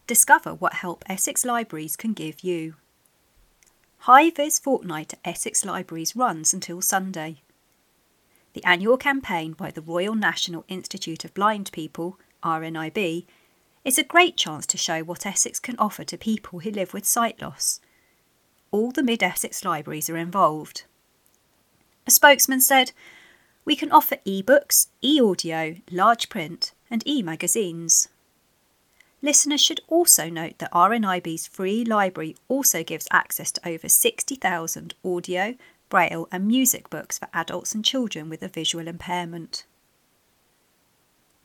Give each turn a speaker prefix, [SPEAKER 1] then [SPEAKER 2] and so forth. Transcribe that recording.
[SPEAKER 1] Discover what help Essex Libraries can give you. High-Vis Fortnight at Essex Libraries runs until Sunday. The annual campaign by the Royal National Institute of Blind People, RNIB, is a great chance to show what Essex can offer to people who live with sight loss. All the Mid-Essex libraries are involved. A spokesman said, "We can offer e-books, e-audio, large print and e-magazines." Listeners should also note that RNIB's free library also gives access to over 60,000 audio, braille and music books for adults and children with a visual impairment.